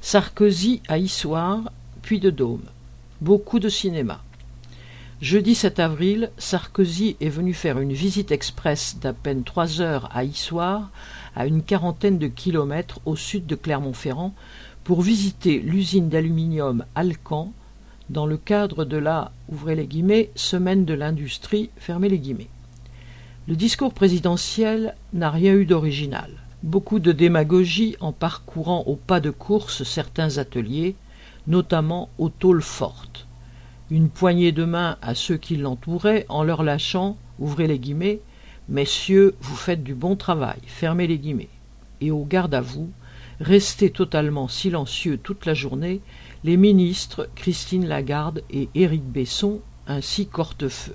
Sarkozy à Issoire, Puy-de-Dôme. Beaucoup de cinéma. Jeudi 7 avril, Sarkozy est venu faire une visite express d'à peine 3 heures à Issoire, à une quarantaine de kilomètres au sud de Clermont-Ferrand, pour visiter l'usine d'aluminium Alcan dans le cadre de la ouvrez les guillemets, semaine de l'industrie fermez les guillemets. Le discours présidentiel n'a rien eu d'original. Beaucoup de démagogie en parcourant au pas de course certains ateliers, notamment aux tôles fortes. Une poignée de main à ceux qui l'entouraient en leur lâchant, ouvrez les guillemets, « Messieurs, vous faites du bon travail, fermez les guillemets », et au garde à vous, restés totalement silencieux toute la journée, les ministres Christine Lagarde et Éric Besson, ainsi qu'Hortefeux.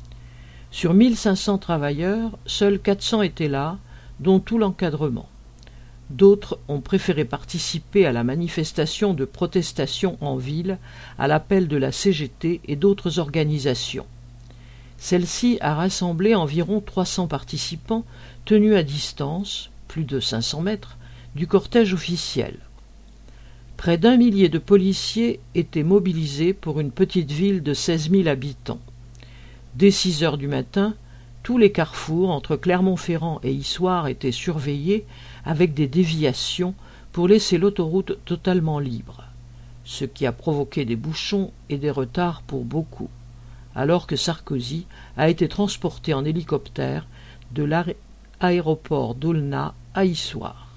Sur 1500 travailleurs, seuls 400 étaient là, dont tout l'encadrement. D'autres ont préféré participer à la manifestation de protestation en ville à l'appel de la CGT et d'autres organisations. Celle-ci a rassemblé environ 300 participants tenus à distance, plus de 500 mètres, du cortège officiel. Près d'1 millier de policiers étaient mobilisés pour une petite ville de 16 000 habitants. Dès 6 heures du matin, tous les carrefours entre Clermont-Ferrand et Issoire étaient surveillés avec des déviations pour laisser l'autoroute totalement libre, ce qui a provoqué des bouchons et des retards pour beaucoup, alors que Sarkozy a été transporté en hélicoptère de l'aéroport d'Aulnat à Issoire.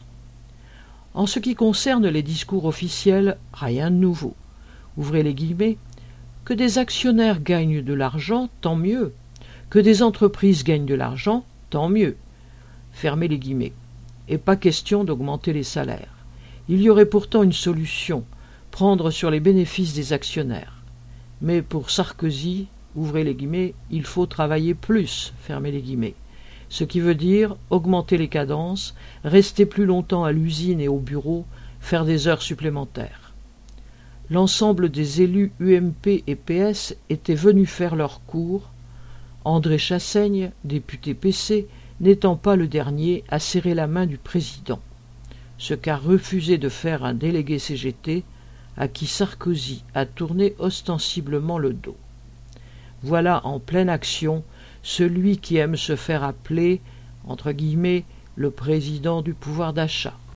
En ce qui concerne les discours officiels, rien de nouveau. Ouvrez les guillemets, que des actionnaires gagnent de l'argent, tant mieux. Que des entreprises gagnent de l'argent, tant mieux. Fermez les guillemets. Et pas question d'augmenter les salaires. Il y aurait pourtant une solution, prendre sur les bénéfices des actionnaires. Mais pour Sarkozy, ouvrez les guillemets, il faut travailler plus, fermez les guillemets. Ce qui veut dire augmenter les cadences, rester plus longtemps à l'usine et au bureau, faire des heures supplémentaires. L'ensemble des élus UMP et PS étaient venus faire leur cours, André Chassaigne, député PC, n'étant pas le dernier à serrer la main du président, ce qu'a refusé de faire un délégué CGT à qui Sarkozy a tourné ostensiblement le dos. Voilà en pleine action celui qui aime se faire appeler, entre guillemets, le président du pouvoir d'achat.